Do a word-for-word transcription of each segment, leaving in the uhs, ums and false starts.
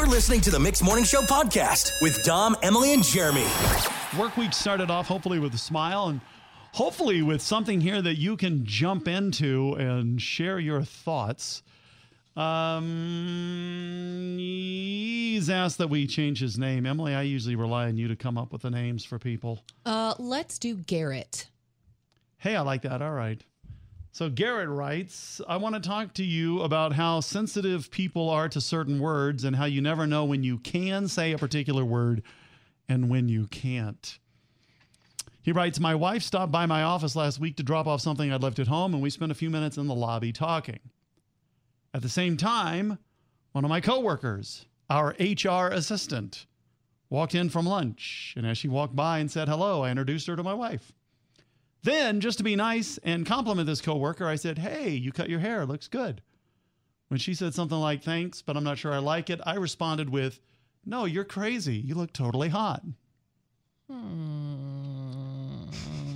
You're listening to the Mixed Morning Show podcast with Dom, Emily, and Jeremy. Work week started off hopefully with a smile and hopefully with something here that you can jump into and share your thoughts. Um, he's asked that we change his name. Emily, I usually rely on you to come up with the names for people. Uh, let's do Garrett. Hey, I like that. All right. So Garrett writes, I want to talk to you about how sensitive people are to certain words and how you never know when you can say a particular word and when you can't. He writes, my wife stopped by my office last week to drop off something I'd left at home, and we spent a few minutes in the lobby talking. At the same time, one of my coworkers, our H R assistant, walked in from lunch, and as she walked by and said hello, I introduced her to my wife. Then, just to be nice and compliment this coworker, I said, hey, you cut your hair, looks good. When she said something like, thanks, but I'm not sure I like it, I responded with, no, you're crazy. You look totally hot. Hmm.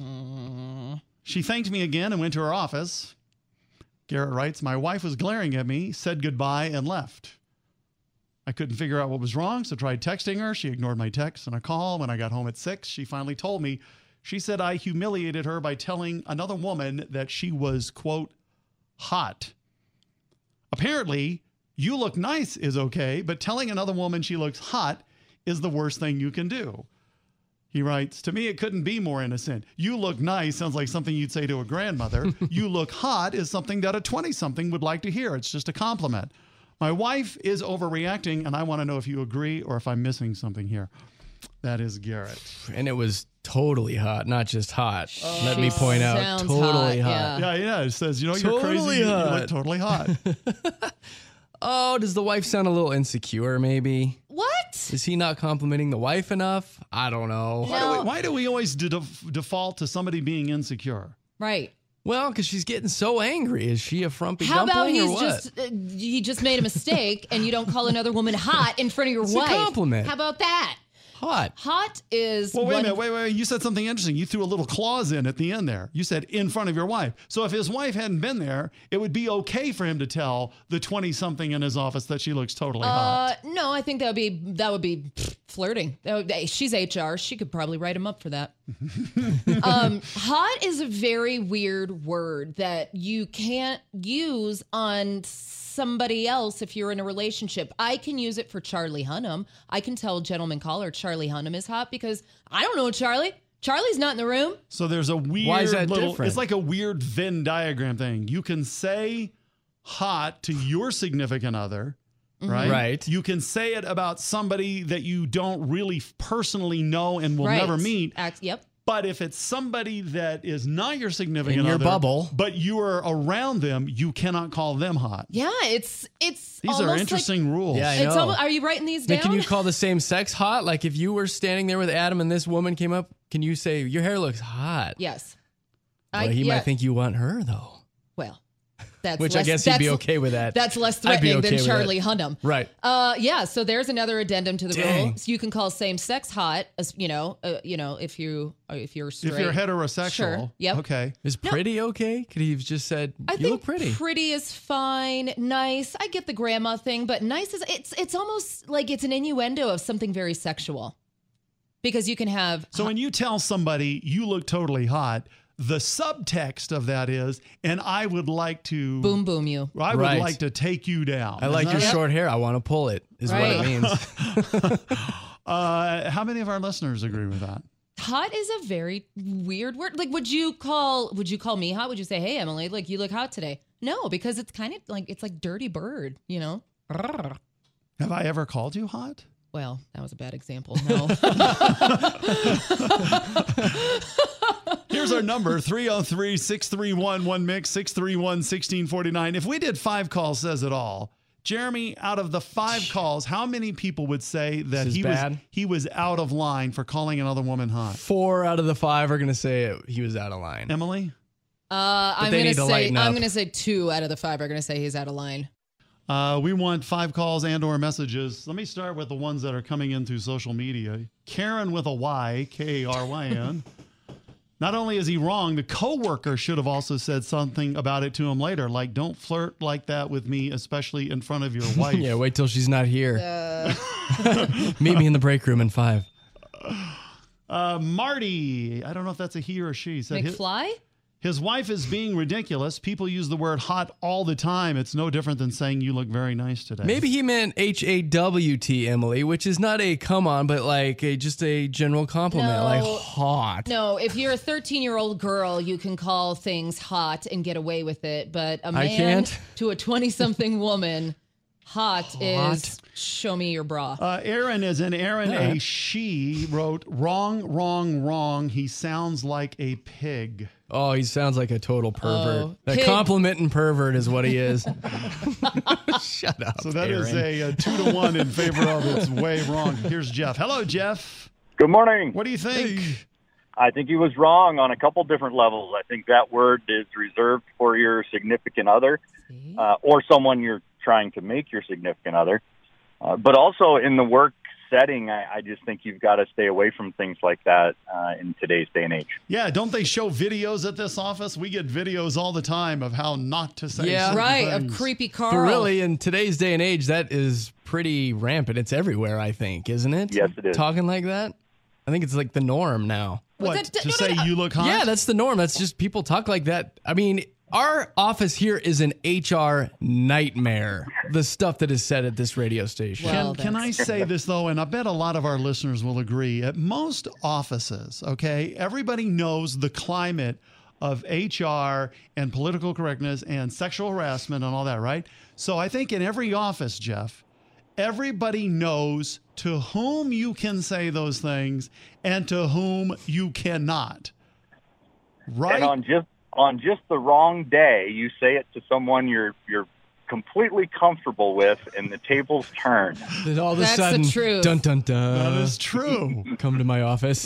She thanked me again and went to her office. Garrett writes, my wife was glaring at me, said goodbye, and left. I couldn't figure out what was wrong, so tried texting her. She ignored my text and a call. When I got home at six, she finally told me. She said I humiliated her by telling another woman that she was, quote, hot. Apparently, you look nice is okay, but telling another woman she looks hot is the worst thing you can do. He writes, to me, it couldn't be more innocent. You look nice sounds like something you'd say to a grandmother. You look hot is something that a twenty-something would like to hear. It's just a compliment. My wife is overreacting, and I want to know if you agree or if I'm missing something here. That is Garrett. And it was totally hot, not just hot. Oh, Let me point out, sounds totally hot, hot. yeah. Yeah, yeah. It says, you know, you're Totally crazy. You- You hot. look totally hot. Oh, does the wife sound a little insecure, maybe? What? Is he not complimenting the wife enough? I don't know. Why do No. we, why do we always de- default to somebody being insecure? Right. Well, because she's getting so angry. Is she a frumpy How about dumpling or he's what? just uh, he just made a mistake and you don't call another woman hot in front of your It's a wife? compliment. How about that? Hot. Hot is Well, wait a one minute. of- Wait, wait. You said something interesting. You threw a little clause in at the end there. You said in front of your wife. So if his wife hadn't been there, it would be okay for him to tell the twenty-something in his office that she looks totally hot. Uh, no, I think that would be that would be pfft, flirting. That would, hey, she's H R. She could probably write him up for that. um, hot is a very weird word that you can't use on somebody else if you're in a relationship. I can use it for Charlie Hunnam. I can tell a gentleman caller Charlie Hunnam is hot because I don't know Charlie. Charlie's not in the room. So there's a weird Why is that little, different? it's like a weird Venn diagram thing. You can say hot to your significant other, right? Right. You can say it about somebody that you don't really personally know and will right. never meet. Act, yep. But if it's somebody that is not your significant In your other, bubble. but you are around them, you cannot call them hot. Yeah, it's it's These almost are interesting like, rules. Yeah, I It's know. almost, are you writing these Then down? can you call the same sex hot? Like if you were standing there with Adam and this woman came up, can you say, your hair looks hot? Yes. Well, I, he yeah, might think you want her, though. Well, that's Which I less, guess he'd be that's- okay with that. That's less I'd be threatening okay than with Charlie that. Hunnam. Right. Uh, yeah. So there's another addendum to the Dang. rule. So you can call same-sex hot, as you know, uh, you know, if you uh, if you're straight. If you're heterosexual, Sure. Yep. okay. Is pretty okay? Could he have just said, I you think look pretty? pretty is fine. Nice. I get the grandma thing, but nice is it's it's almost like it's an innuendo of something very sexual, because you can have. So when you tell somebody you look totally hot, the subtext of that is, and I would like to Boom, boom, you. I would Right. like to take you down. I like Isn't your that- short hair. I want to pull it, is Right. what it means. Uh, how many of our listeners agree with that? Hot is a very weird word. Like, would you call would you call me hot? Would you say, "Hey, Emily, like you look hot today"? No, because it's kind of like it's like dirty bird, you know. Have I ever called you hot? Well, that was a bad example. No. Here's our number, three oh three, six three one, one mix, six three one, one six four nine. If we did five calls says it all, Jeremy, out of the five calls, how many people would say that This is he bad. was he was out of line for calling another woman hot? Four out of the five are going to say it, he was out of line. Emily? Uh, I'm they gonna need to say lighten I'm up. gonna say two out of the five are gonna say he's out of line. Uh, we want five calls and or messages. Let me start with the ones that are coming in through social media. Karen with a Y, K A R Y N. Not only is he wrong, the coworker should have also said something about it to him later, like, don't flirt like that with me, especially in front of your wife. Yeah, wait till she's not here. Uh, Meet me in the break room in five. Uh, Marty, I don't know if that's a he or she. Said his, McFly? his wife is being ridiculous. People use the word hot all the time. It's no different than saying you look very nice today. Maybe he meant H A W T, Emily, which is not a come on, but like a, just a general compliment, No. like hot. No, if you're a thirteen-year-old girl, you can call things hot and get away with it. But a I man can't. to a twenty-something woman, hot, Hot. is show me your bra. Uh, Aaron is an Aaron, All a right. she, wrote, wrong, wrong, wrong. He sounds like a pig. Oh, he sounds like a total pervert. Oh, a pig. complimenting pervert is what he is. Shut up. So that Aaron. is a, a two to one in favor of it's way wrong. Here's Jeff. Hello, Jeff. Good morning. What do you think? I think he was wrong on a couple different levels. I think that word is reserved for your significant other uh, or someone you're trying to make your significant other. Uh, but also in the work setting, I, I just think you've got to stay away from things like that uh, in today's day and age. Yeah, don't they show videos at this office? We get videos all the time of how not to say Yeah. certain Right, things. of creepy Carl. But really, in today's day and age, that is pretty rampant. It's everywhere, I think, isn't it? Yes, it is. Talking like that? I think it's like the norm now. What, What's that- to no, no, say no. you look hot? Yeah, that's the norm. That's just people talk like that. I mean, our office here is an H R nightmare. The stuff that is said at this radio station. Well, Can, can I that's- say this, though, and I bet a lot of our listeners will agree, at most offices, okay, everybody knows the climate of H R and political correctness and sexual harassment and all that, right? So I think in every office, Jeff, everybody knows to whom you can say those things and to whom you cannot. Right? And on just on just the wrong day, you say it to someone you're you're completely comfortable with, and the tables turn. Then all of a That's the sudden, truth. dun dun dun. that is true. Come to my office.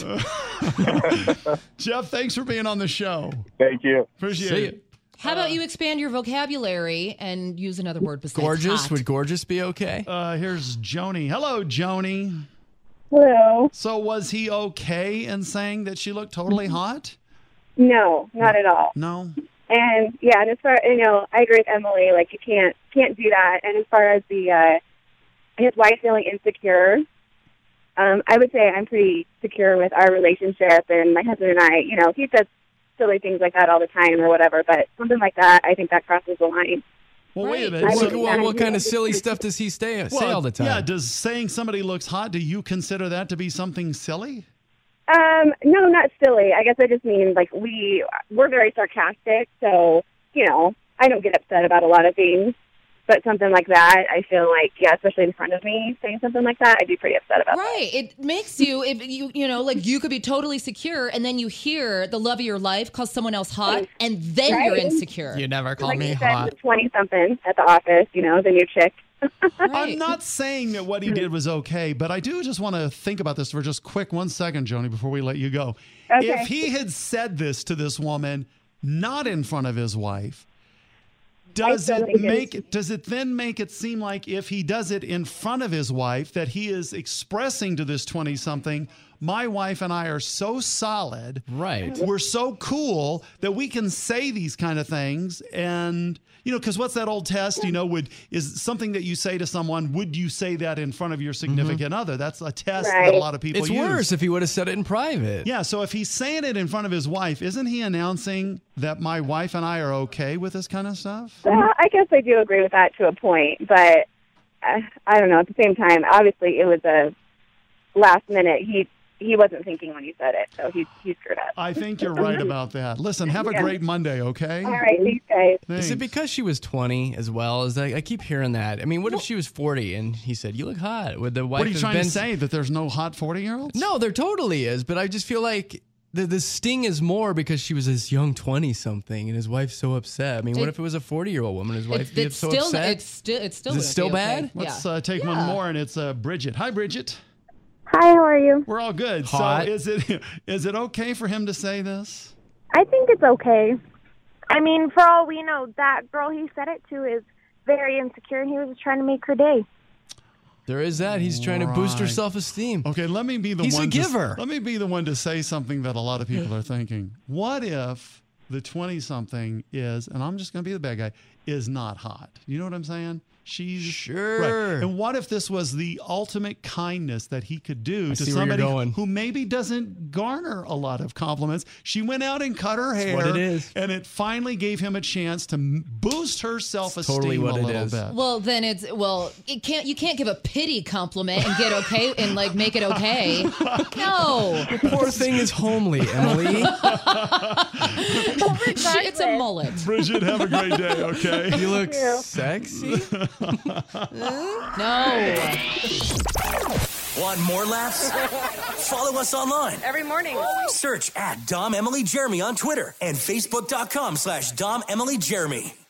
Jeff, thanks for being on the show. Thank you. Appreciate See it. ya. How about you expand your vocabulary and use another word besides Gorgeous. hot? Would gorgeous be okay? Uh, here's Joni. Hello, Joni. Hello. So was he okay in saying that she looked totally hot? No, not at all. No. And yeah, and as far you know, I agree with Emily. Like you can't can't do that. And as far as the uh, his wife feeling insecure, um, I would say I'm pretty secure with our relationship. And my husband and I, you know, he says silly things like that all the time or whatever. But something like that, I think that crosses the line. Well, wait a Right. minute. I So- would- What, what kind of silly stuff does he say, say well, all the time? Yeah, does saying somebody looks hot, do you consider that to be something silly? Um, no, not silly. I guess I just mean like we we're very sarcastic, so you know I don't get upset about a lot of things. But something like that, I feel like yeah, especially in front of me, saying something like that, I'd be pretty upset about. Right. It makes you, if you, you know, like you could be totally secure and then you hear the love of your life call someone else hot and then you're Right. insecure. You never that. call Like me you said, hot. twenty something at the office, you know, the new chick. I'm Right. not saying that what he did was okay, but I do just want to think about this for just quick one second, Joni, before we let you go. Okay. If he had said this to this woman, not in front of his wife, does I it totally make get does it then make it seem like if he does it in front of his wife that he is expressing to this twenty something, my wife and I are so solid, Right. we're so cool that we can say these kind of things. And you know, because what's that old test, you know, would is something that you say to someone, would you say that in front of your significant other? That's a test that a Right. lot of people It's use. worse if he would have said it in private. Yeah, so if he's saying it in front of his wife, isn't he announcing that my wife and I are okay with this kind of stuff? Well, I guess I do agree with that to a point, but uh, I don't know. At the same time, obviously, it was a last minute. He he wasn't thinking when he said it, so he he screwed up. I think you're right about that. Listen, have a Yeah. great Monday, okay? All right, thanks, guys. Thanks. Is it because she was twenty as well? Is that I keep hearing that? I mean, what if she was forty and he said, "You look hot"? Would the wife What are you have trying been to say? That there's no hot forty-year-olds? No, there totally is, but I just feel like the the sting is more because she was this young twenty something and his wife's so upset. I mean, what It- if it was a forty year old woman? His wife It's, be it's so still, upset. it's still, it's still, Is it gonna still be okay. bad? Let's Yeah. uh, take Yeah. one more, and it's uh, Bridget. Hi, Bridget. Hi, how are you? We're all good. Hot. So is it is it okay for him to say this? I think it's okay. I mean, for all we know, that girl he said it to is very insecure, and he was just trying to make her day. There is that. He's trying to boost her Right. self-esteem. Okay, let me be the He's a one. to- giver. let me be the one to say something that a lot of people are thinking. What if the twenty-something is, and I'm just going to be the bad guy, is not hot? You know what I'm saying? She's Sure. Right. And what if this was the ultimate kindness that he could do I to see where you're somebody going. who maybe doesn't garner a lot of compliments? She went out and cut her hair, what it is. and it finally gave him a chance to m- boost her self-esteem totally what a it little is. bit. Well, then it's well, it can't you can't give a pity compliment and get okay and like make it okay. No, Poor thing is homely, Emily. it's a mullet. Bridget, have a great day, okay? You look you. sexy. No. Want more laughs? Follow us online. Every morning. Search at Dom Emily Jeremy on Twitter and Facebook.com slash Dom Emily Jeremy.